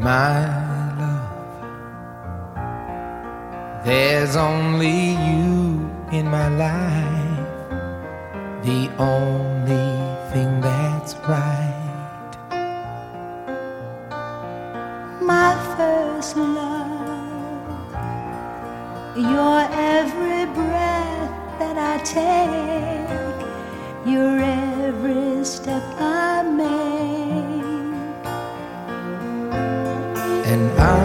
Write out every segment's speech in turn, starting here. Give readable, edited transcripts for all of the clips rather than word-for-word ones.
My love, there's only you in my life, the only thing that's right. My first love, your every breath that I take, your every step I make. And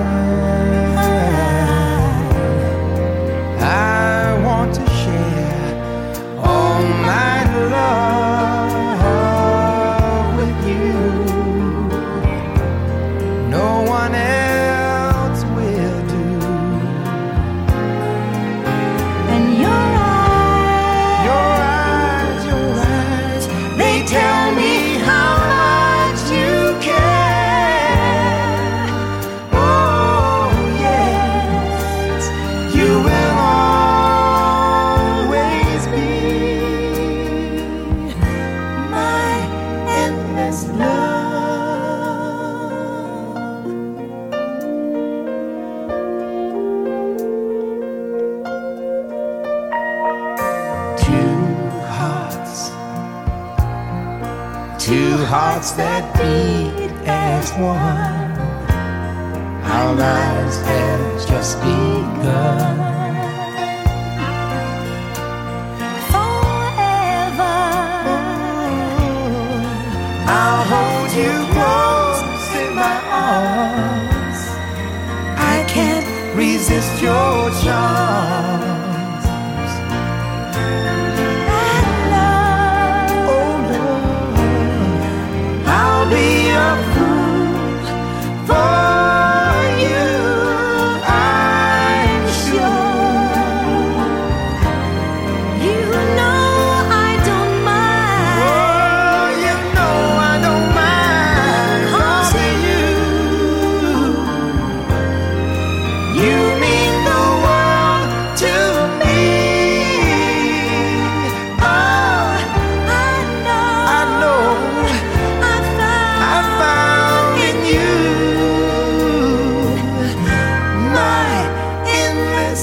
I want to share all my love with you. No one else will do. And your eyes, they tell me how much you care. Oh yes, you will always be my endless love. Two hearts that beat as one. Our lives have just begun. forever, I'll hold you close in my arms. I can't resist your charms. Be a fool for you, I'm sure. you know I don't mind. Oh, you know I don't mind. 'Cause you mean the world to me. Oh, I know. Found in you my endless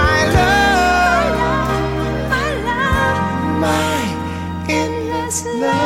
love.